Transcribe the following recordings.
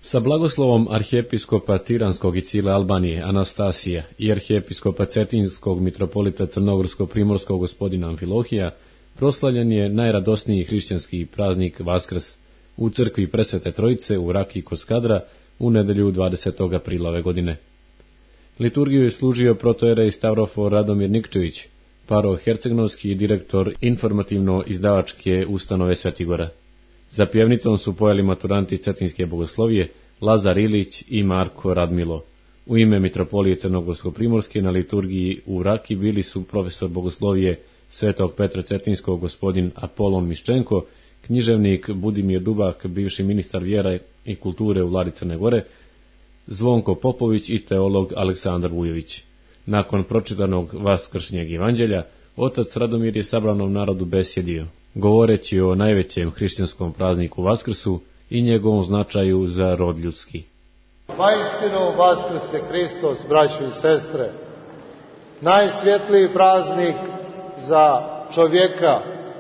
Sa blagoslovom arhijepiskopa Tiranskog i cijele Albanije Anastasija i arhijepiskopa Cetinskog mitropolita Crnogorsko-primorskog gospodina Amfilohija proslavljen je najradosniji hrišćanski praznik Vaskrs u crkvi Presvete Trojice u Rakiji kod Skadra u nedelju 20. aprila ove godine. Liturgiju je služio protojerej Stavrofor Radomir Nikčević, paro-hercegnovski direktor informativno-izdavačke ustanove Svetigora. Za pjevnicom su pojeli maturanti Cetinske bogoslovije Lazar Ilić i Marko Radmilo. U ime mitropolije Crnogorsko-primorske na liturgiji u Raki bili su profesor bogoslovije Svetog Petra Cetinskog gospodin Apolon Miščenko, književnik Budimir Dubak, bivši ministar vjera i kulture u Vladi Crne Gore, Zvonko Popović i teolog Aleksandar Vujović. Nakon pročitanog vaskršnjeg evanđelja, otac Radomir je sabranom narodu besjedio, govoreći o najvećem hrišćanskom prazniku Vaskrsu i njegovom značaju za rod ljudski. Vaistinu Vaskrs je Hristos, braćo i sestre, najsvjetliji praznik za čovjeka.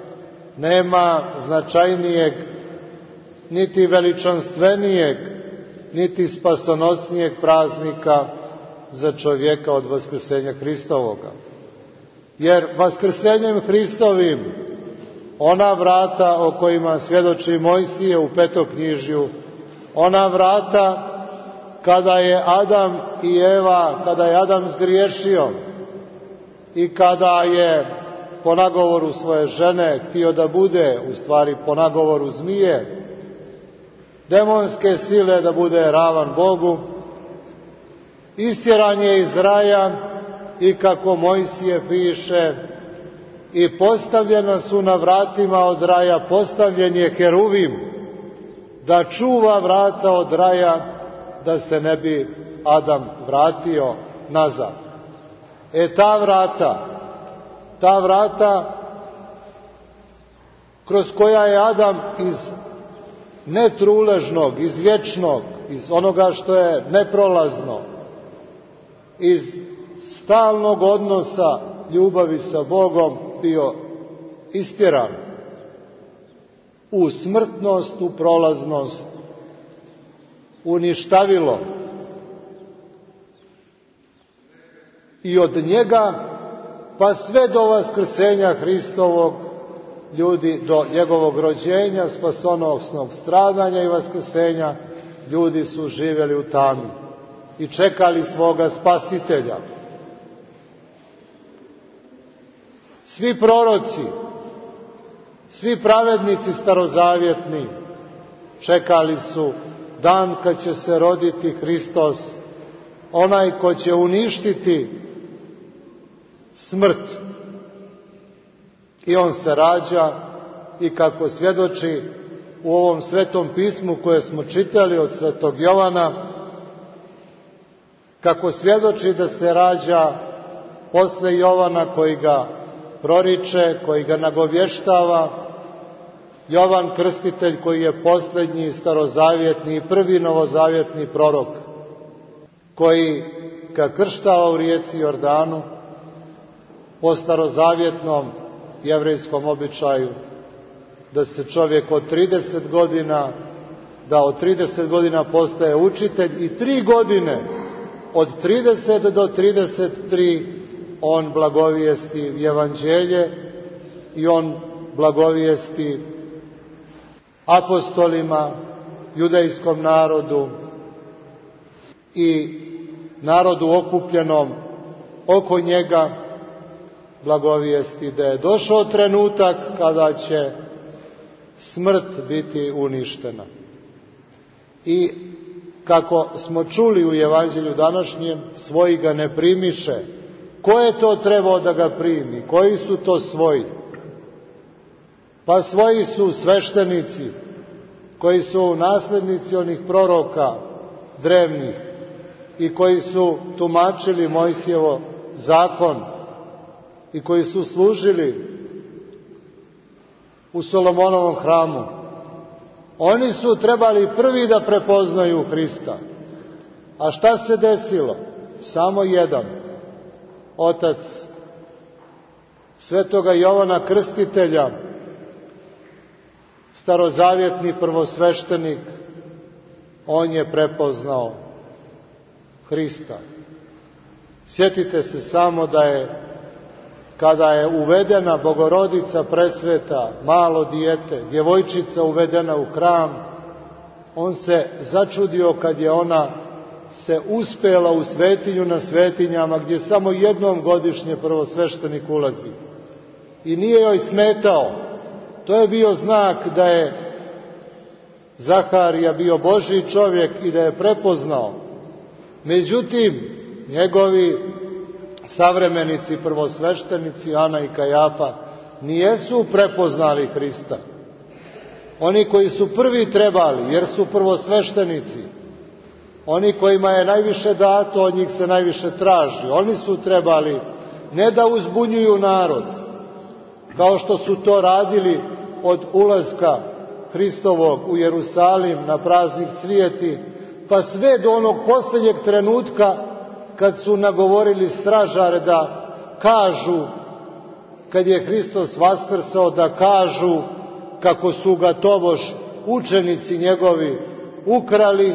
Nema značajnijeg, niti veličanstvenijeg, niti spasonosnijeg praznika za čovjeka od vaskrsenja Hristovoga. Jer vaskrsenjem Hristovim ona vrata o kojima svjedoči Mojsije u Petoknjižju, ona vrata kada je Adam i Eva, kada je Adam zgriješio i kada je po nagovoru svoje žene htio da bude, u stvari po nagovoru zmije, demonske sile da bude ravan Bogu, istjeran je iz raja i kako Mojsije piše, i postavljena su na vratima od raja, postavljen je heruvim da čuva vrata od raja, da se ne bi Adam vratio nazad. Ta vrata kroz koja je Adam iz netruležnog, iz vječnog, iz onoga što je neprolazno, iz stalnog odnosa ljubavi sa Bogom bio istjeran u smrtnost, u prolaznost, u ništavilo. I od njega pa sve do vaskrsenja Hristovog ljudi, do njegovog rođenja, spasonosnog stradanja i vaskrsenja, ljudi su živjeli u tami i čekali svoga spasitelja. Svi proroci, svi pravednici starozavjetni čekali su dan kad će se roditi Hristos, onaj ko će uništiti smrt. I on se rađa i kako svjedoči u ovom svetom pismu koje smo čitali od svetog Jovana, kako svjedoči da se rađa posle Jovana koji ga proriče, koji ga nagovještava, Jovan Krstitelj koji je posljednji starozavjetni i prvi novozavjetni prorok, koji ga krštava u rijeci Jordanu po starozavjetnom jevrejskom običaju, da se čovjek od 30 godina postaje učitelj i 3 godine, od 30 do 33, on blagovijesti evanđelje i on blagovijesti apostolima, judejskom narodu i narodu okupljenom oko njega, blagovijesti da je došao trenutak kada će smrt biti uništena. I kako smo čuli u evanđelju današnjem, svoji ga ne primiše. Ko je to trebao da ga primi? Koji su to svoji? Pa svoji su sveštenici, koji su nasljednici onih proroka drevnih i koji su tumačili Mojsijevo zakon i koji su služili u Solomonovom hramu. Oni su trebali prvi da prepoznaju Hrista. A šta se desilo? Samo jedan, otac svetoga Jovana Krstitelja, starozavjetni prvosveštenik, on je prepoznao Hrista. Sjetite se samo da je, kada je uvedena Bogorodica presveta, malo dijete, djevojčica uvedena u hram, on se začudio kad je ona se uspela u svetinju na svetinjama, gdje samo jednom godišnje prvosveštenik ulazi. I nije joj smetao. To je bio znak da je Zaharija bio Božji čovjek i da je prepoznao. Međutim, njegovi savremenici, prvosveštenici, Ana i Kajafa, nijesu prepoznali Hrista. Oni koji su prvi trebali, jer su prvosveštenici, oni kojima je najviše dato, od njih se najviše traži, oni su trebali ne da uzbunjuju narod, kao što su to radili od ulaska Hristovog u Jerusalim na praznik Cvijeti, pa sve do onog posljednjeg trenutka kad su nagovorili stražare da kažu, kad je Hristos vaskrsao, da kažu kako su ga tobož učenici njegovi ukrali,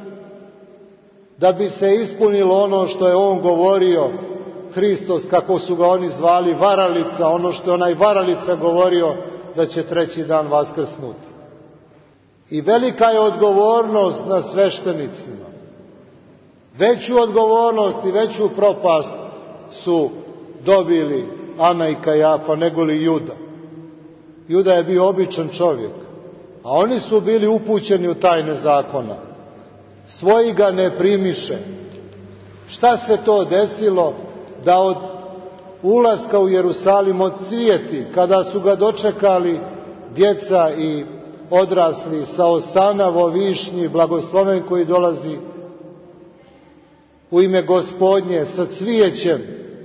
da bi se ispunilo ono što je on govorio, Hristos, kako su ga oni zvali, varalica, ono što je onaj varalica govorio, da će treći dan vaskrsnuti. I velika je odgovornost na sveštenicima. Veću odgovornost i veću propast su dobili Ana i Kajafa nego li Juda. Juda je bio običan čovjek, a oni su bili upućeni u tajne zakona. Svoji ga ne primiše. Šta se to desilo da od ulaska u Jerusalim, od Cvijeti, kada su ga dočekali djeca i odrasli sa Osanavo, višnji, blagosloven koji dolazi u ime Gospodnje, sa cvijećem,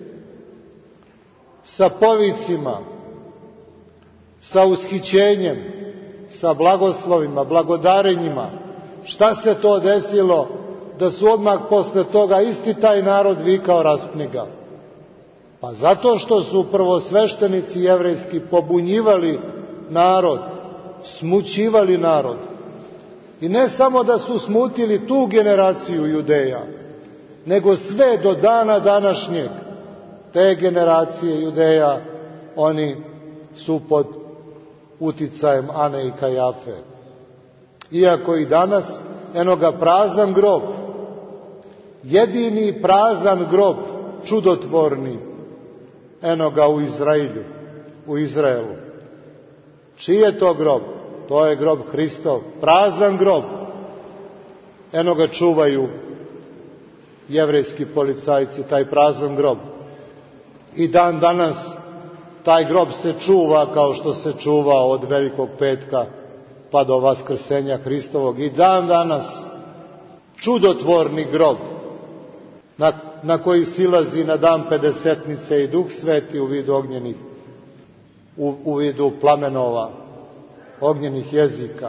sa povicima, sa ushićenjem, sa blagoslovima, blagodarenjima. Šta se to desilo da su odmah posle toga isti taj narod vikao raspni ga? Pa zato što su prvosveštenici jevrejski pobunjivali narod, smućivali narod. I ne samo da su smutili tu generaciju Judeja, nego sve do dana današnjeg te generacije Judeja, oni su pod uticajem Ane i Kajafe. Iako i danas, eno ga prazan grob, jedini prazan grob, čudotvorni, eno ga u Izraelu. Čiji je to grob? To je grob Hristov, prazan grob. Eno ga čuvaju jevrejski policajci, taj prazan grob. I dan danas taj grob se čuva kao što se čuva od Velikog petka pa do Vaskrsenja Hristovog. I dan danas čudotvorni grob na koji silazi na dan Pedesetnice i Duh Sveti u vidu ognjenih, u vidu plamenova, ognjenih jezika.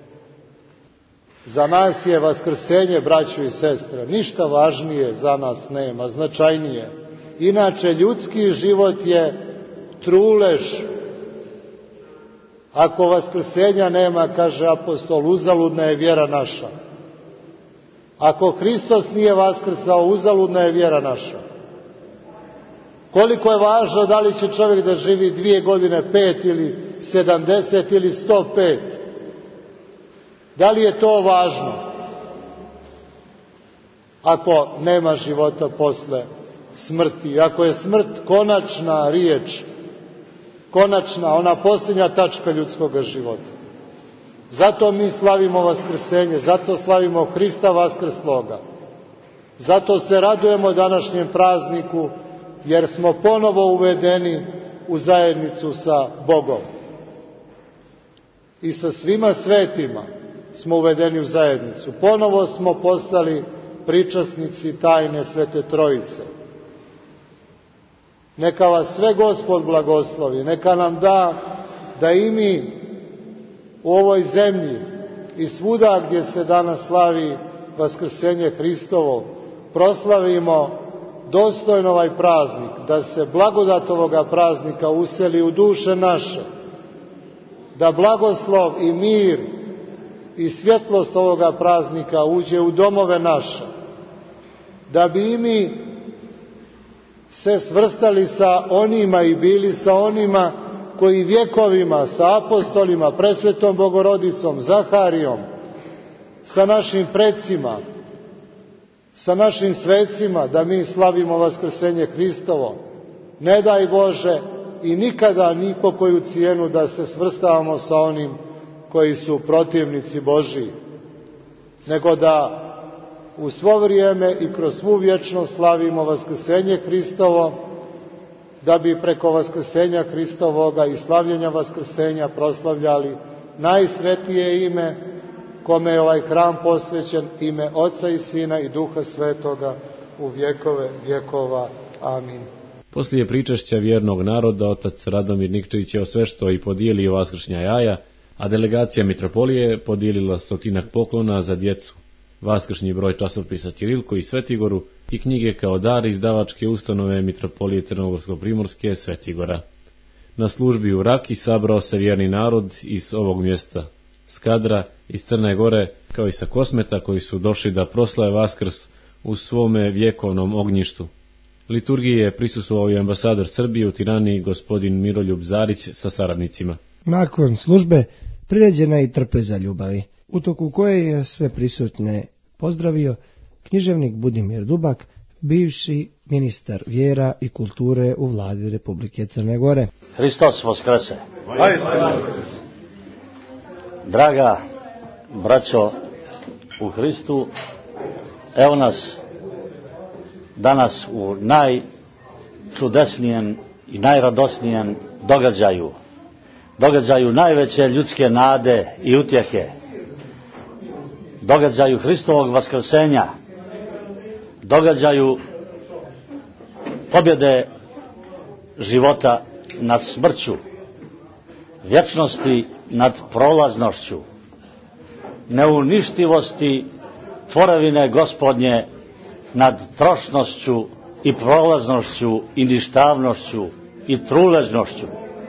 Za nas je vaskrsenje, braćo i sestre, ništa važnije za nas nema, značajnije. Inače, ljudski život je trulež. Ako vaskrsenja nema, kaže apostol, uzaludna je vjera naša. Ako Hristos nije vaskrsao, uzaludna je vjera naša. Koliko je važno da li će čovjek da živi 2 godine, 5 ili 70 ili 105? Da li je to važno? Ako nema života posle smrti, ako je smrt konačna riječ, konačna, ona posljednja tačka ljudskog života. Zato mi slavimo vaskrsenje, zato slavimo Hrista vaskrsloga. Zato se radujemo današnjem prazniku, jer smo ponovo uvedeni u zajednicu sa Bogom. I sa svima svetima smo uvedeni u zajednicu. Ponovo smo postali pričasnici tajne Svete Trojice. Neka vas sve Gospod blagoslovi, neka nam da i mi u ovoj zemlji i svuda gdje se danas slavi Vaskrsenje Hristovo, proslavimo dostojno ovaj praznik, da se blagodat ovoga praznika useli u duše naše, da blagoslov i mir i svjetlost ovoga praznika uđe u domove naše, da bi i mi se svrstali sa onima i bili sa onima koji vjekovima sa apostolima, presvetom Bogorodicom, Zaharijom, sa našim predsima, sa našim svecima, da mi slavimo vaskrsenje Hristovo. Ne daj Bože i nikada ni po koju cijenu da se svrstavamo sa onim koji su protivnici Božiji, nego da u svo vrijeme i kroz svu vječnost slavimo vaskrsenje Hristovo, da bi preko vaskrsenja Hristovoga i slavljenja vaskrsenja proslavljali najsvetije ime, kome je ovaj hram posvećen, ime Oca i Sina i Duha Svetoga u vjekove vjekova. Amin. Poslije pričašća vjernog naroda, otac Radomir Nikčević je osveštao i podijelio vaskršnja jaja, a delegacija mitropolije podijelila 100 poklona za djecu, vaskršnji broj časopisa Ćirilko i Svetigoru i knjige kao dar izdavačke ustanove mitropolije Crnogorsko-primorske Svetigora. Na službi u Raki sabrao se vjerni narod iz ovog mjesta, Skadra, iz Crne Gore, kao i sa Kosmeta, koji su došli da proslave Vaskrs u svome vjekovnom ognjištu. Liturgiji je prisustvovao i ambasador Srbije u Tirani, gospodin Miroljub Zarić sa saradnicima. Nakon službe priređena i trpeza ljubavi, u toku koje je sve prisutne pozdravio književnik Budimir Dubak, bivši ministar vjera i kulture u vladi Republike Crne Gore. Hristos Voskrese! Draga braćo u Hristu, evo nas danas u najčudesnijem i najradosnijem događaju najveće ljudske nade i utjehe, događaju Hristovog vaskrsenja, događaju pobjede života nad smrću, vječnosti nad prolaznošću, neuništivosti tvorevine Gospodnje nad trošnošću i prolaznošću i ništavnošću i truležnošću.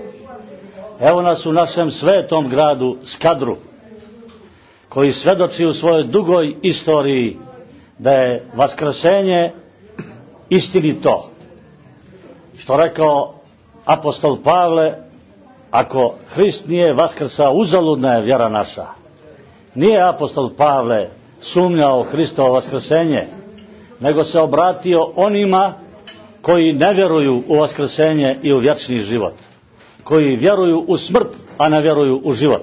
Evo nas u našem svetom gradu Skadru, koji svedoči u svojoj dugoj istoriji da je vaskrsenje istinito. Što rekao apostol Pavle, ako Hrist nije vaskrsao, uzaludna je vjera naša. Nije apostol Pavle sumnjao Hristovo vaskrsenje, nego se obratio onima koji ne vjeruju u vaskrsenje i u vječni život, koji vjeruju u smrt, a ne vjeruju u život.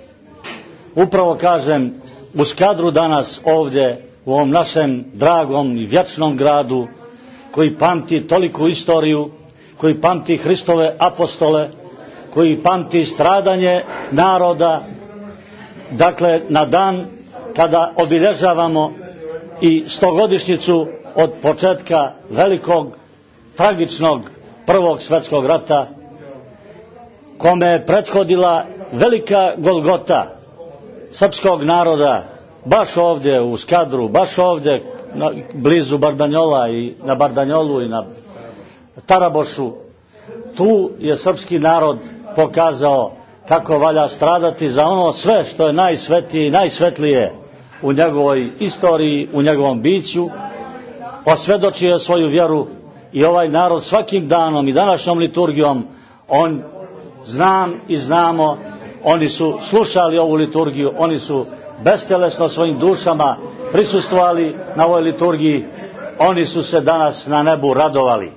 Upravo kažem, u Skadru danas ovdje, u ovom našem dragom i vječnom gradu, koji pamti toliku istoriju, koji pamti Hristove apostole, koji pamti stradanje naroda, dakle na dan kada obilježavamo i 100-godišnjicu od početka velikog, tragičnog Prvog svjetskog rata, kome je prethodila velika golgota srpskog naroda, baš ovdje u Skadru, baš ovdje blizu Bardanjola i na Bardanjolu i na Tarabošu. Tu je srpski narod pokazao kako valja stradati za ono sve što je najsvetije i najsvetlije u njegovoj istoriji, u njegovom biću. Osvjedočio je svoju vjeru i ovaj narod svakim danom i današnjom liturgijom, on znam i znamo, oni su slušali ovu liturgiju, oni su bestelesno svojim dušama prisustvovali na ovoj liturgiji, oni su se danas na nebu radovali.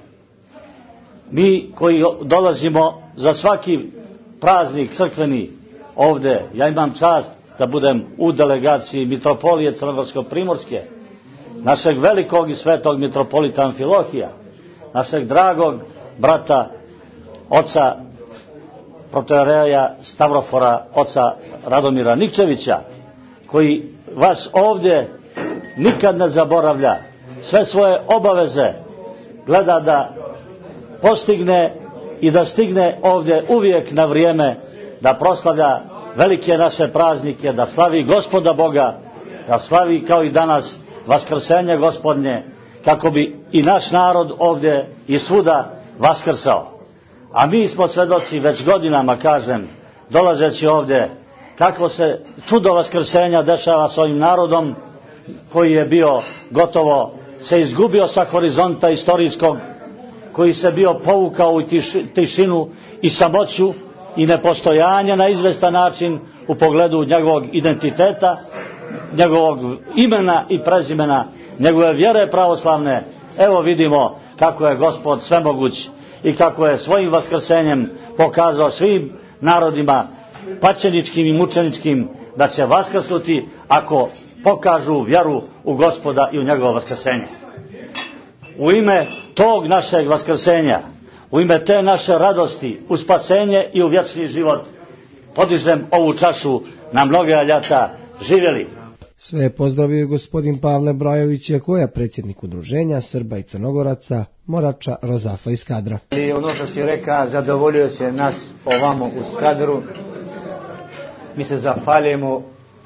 Mi koji dolazimo za svaki praznik crkveni ovdje, ja imam čast da budem u delegaciji mitropolije Crnogorsko-primorske, našeg velikog i svetog mitropolita Amfilohija, našeg dragog brata, oca protojereja Stavrofora, oca Radomira Nikčevića, koji vas ovdje nikad ne zaboravlja, sve svoje obaveze gleda da postigne i da stigne ovdje uvijek na vrijeme, da proslavlja velike naše praznike, da slavi Gospoda Boga, da slavi kao i danas vaskrsenje Gospodnje, kako bi i naš narod ovdje i svuda vaskrsao. A mi smo svedoci već godinama, kažem, dolazeći ovdje kako se čudo vaskrsenja dešava s ovim narodom koji je bio gotovo se izgubio sa horizonta istorijskog, koji se bio povukao u tišinu i samoću i nepostojanje na izvestan način u pogledu njegovog identiteta, njegovog imena i prezimena, njegove vjere pravoslavne. Evo vidimo kako je Gospod svemoguć i kako je svojim vaskrsenjem pokazao svim narodima paćeničkim i mučeničkim da će vaskrsnuti ako pokažu vjeru u Gospoda i u njegovo vaskrsenje. U ime tog našeg vaskrsenja, u ime te naše radosti u spasenje i u vječni život, podižem ovu čašu na mnoge ljeta. Živjeli! Sve je pozdravio gospodin Pavle Brajović, koja predsjednik udruženja Srba i Crnogoraca Morača Rozafa iz Skadra. I ono što si rekao, zadovoljio se nas ovamo u Skadru. Mi se zahvaljujemo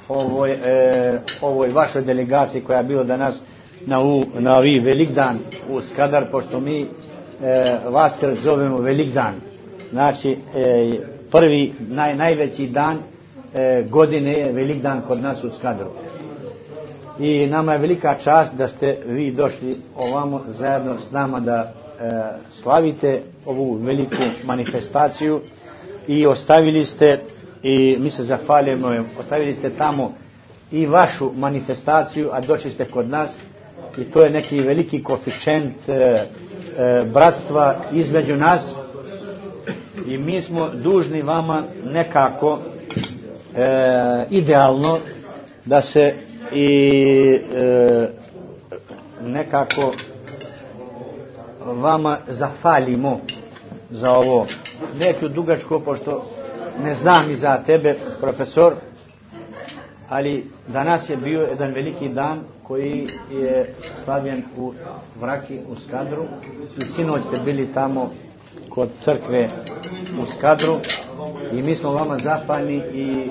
ovoj vašoj delegaciji koja je bila danas na ovi Velikdan u Skadar, pošto mi Vaskrs zovemo Velikdan. Znači, prvi, najveći dan godine je Velikdan kod nas u Skadru. I nama je velika čast da ste vi došli ovamo zajedno s nama da slavite ovu veliku manifestaciju i ostavili ste, i mi se zahvaljujemo, ostavili ste tamo i vašu manifestaciju, a došli ste kod nas i to je neki veliki koeficijent bratstva između nas i mi smo dužni vama nekako idealno da se i nekako vama zahvalimo za ovo. Neću dugačko, pošto ne znam i za tebe, profesor, ali danas je bio jedan veliki dan koji je slavljen u Vraki, u Skadru, i sinoć ste bili tamo kod crkve u Skadru i mi smo vama zahvalni i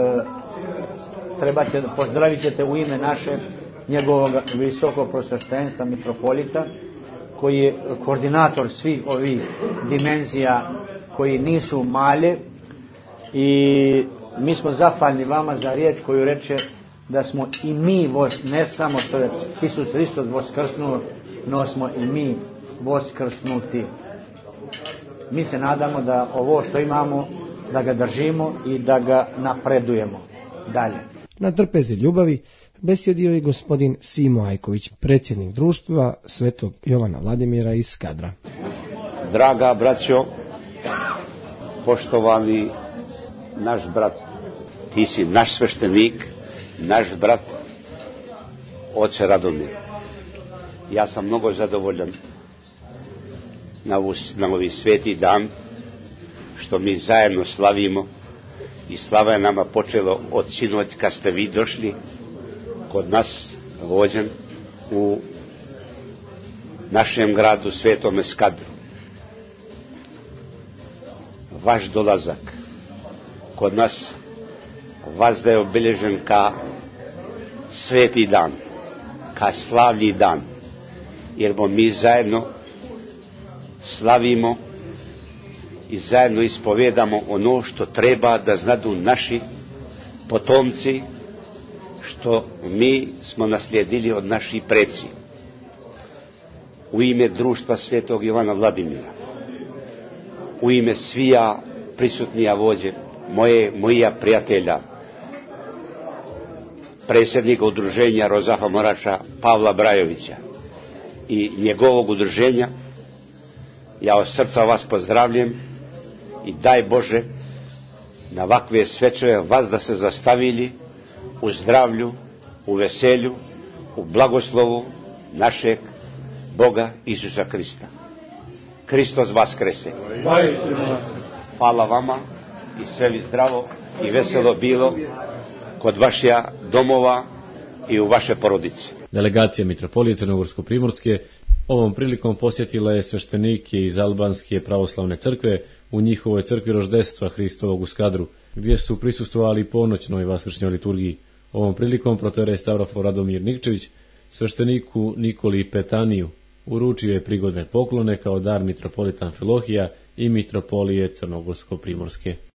pozdravit ćete u ime naše njegovog visokog prosveštenstva mitropolita, koji je koordinator svih ovih dimenzija koji nisu male, i mi smo zahvalni vama za riječ koju reče da smo i mi, ne samo što je Isus Hristos voskrsnuo, no smo i mi voskrsnuti. Mi se nadamo da ovo što imamo, da ga držimo i da ga napredujemo dalje. Na trpezi ljubavi besjedio i gospodin Simo Ajković, predsjednik društva Svetog Jovana Vladimira iz Skadra. Draga braćo, poštovani naš brat, ti si naš sveštenik, naš brat, oče Radomir. Ja sam mnogo zadovoljan na ovi sveti dan što mi zajedno slavimo, i slava je nama počelo od sinoć kad ste vi došli kod nas vođen u našem gradu Svetome Skadru. Vaš dolazak kod nas vazda je obilježen ka sveti dan, ka slavlji dan, jer mi zajedno slavimo i zajedno ispovedamo ono što treba da znadu naši potomci, što mi smo naslijedili od naših preci. U ime društva Svetog Jovana Vladimira, u ime svija prisutnija vođe, mojija prijatelja, predsjednika udruženja Rozafa Morača Pavla Brajovića i njegovog udruženja, ja od srca vas pozdravljam i daj Bože na ovakve svečeve vas da se zastavili u zdravlju, u veselju, u blagoslovu našeg Boga Isusa Krista. Hristos vaskrese. Hvala vama i sve vi zdravo i veselo bilo kod vaših domova i u vaše porodice. Delegacija Mitropolije Crnogorsko-Primorske ovom prilikom posjetila je sveštenike iz Albanske pravoslavne crkve u njihovoj crkvi Roždestva Hristovog u Skadru, gdje su prisustvovali ponoćnoj vaskršnjoj liturgiji. Ovom prilikom protorej Stavrofor Radomir Nikčević svešteniku Nikoli Petaniju uručio je prigodne poklone kao dar mitropolita Amfilohija i mitropolije Crnogorsko-Primorske.